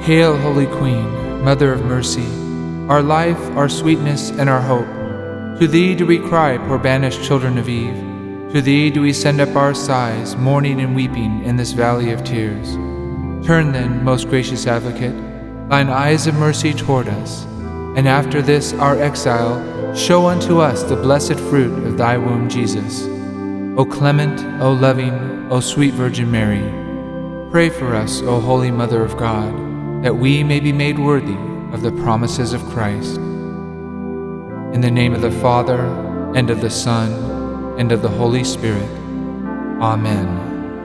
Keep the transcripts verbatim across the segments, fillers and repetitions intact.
Hail, Holy Queen, Mother of Mercy, our life, our sweetness, and our hope. To thee do we cry, poor banished children of Eve. To thee do we send up our sighs, mourning and weeping in this valley of tears. Turn then, most gracious Advocate, thine eyes of mercy toward us, and after this our exile, show unto us the blessed fruit of thy womb, Jesus. O clement, O loving, O sweet Virgin Mary, pray for us, O Holy Mother of God, that we may be made worthy of the promises of Christ. In the name of the Father, and of the Son, and of the Holy Spirit. Amen.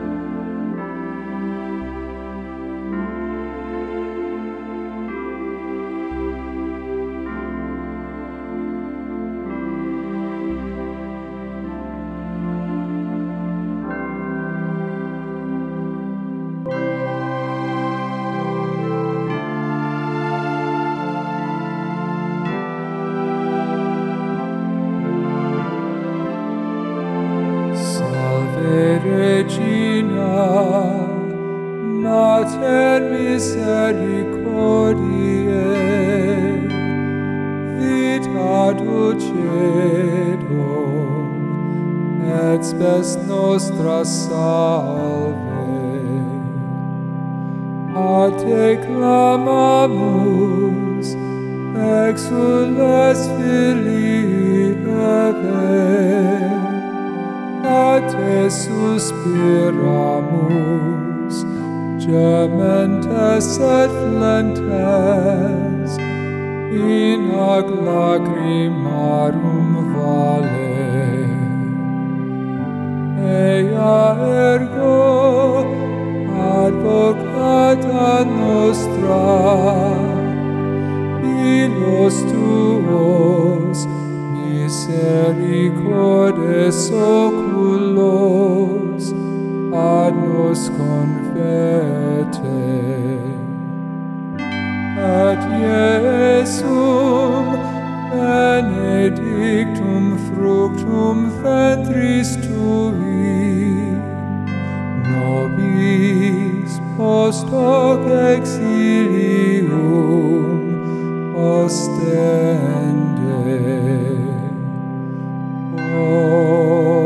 Regina, Mater misericordiae, vita dulcedo, et spes nostra salve. A te clamamus, exules filii Eve, a te suspiramus, gementes et flentes, in hoc lacrimarum vale. Ea ergo, advocata nostra, illos tuos, misericordes oculos ad nos confete. Et Iesum benedictum fructum ventris tui, nobis post hoc exilium ostende. Oh